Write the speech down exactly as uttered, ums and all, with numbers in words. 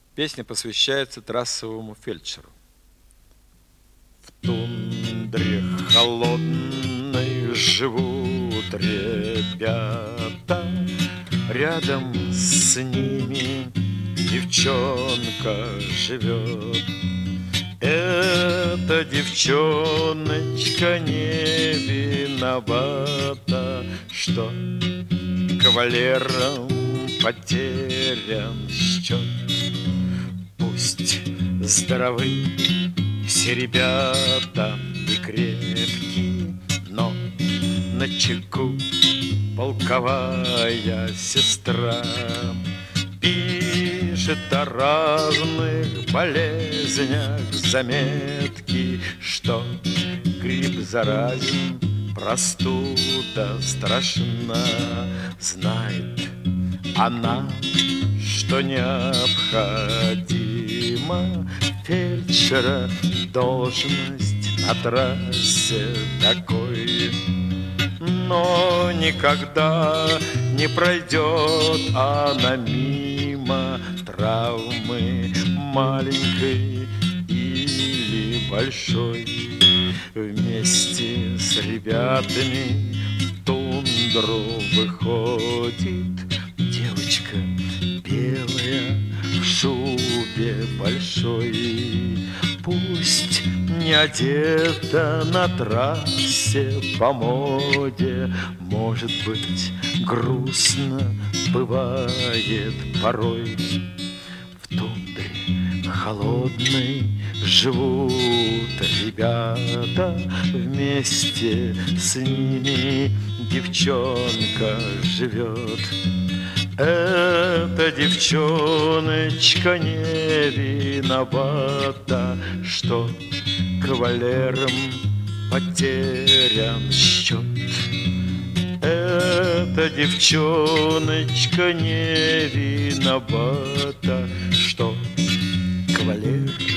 Песня посвящается трассовому фельдшеру. В тундре холодной живут ребята, рядом с ними девчонка живет. Эта девчоночка не виновата, что кавалерам потерян счет. Пусть здоровы все ребята и крепки, но начеку полковая сестра. Пишет о разных болезнях заметки, что грипп заразен, простуда страшна. Знает она, что необходима фельдшера должность на трассе такой. Но никогда не пройдет она мимо травмы маленькой или большой. Вместе с ребятами в тундру выходит девочка белая в шубе большой. Пусть не одета на трассе по моде, может быть, грустно бывает порой. В тундре холодной живут ребята, вместе с ними девчонка живет. Эта девчоночка не виновата, что кавалерам потерян счет. Эта девчоночка не виновата, что кавалер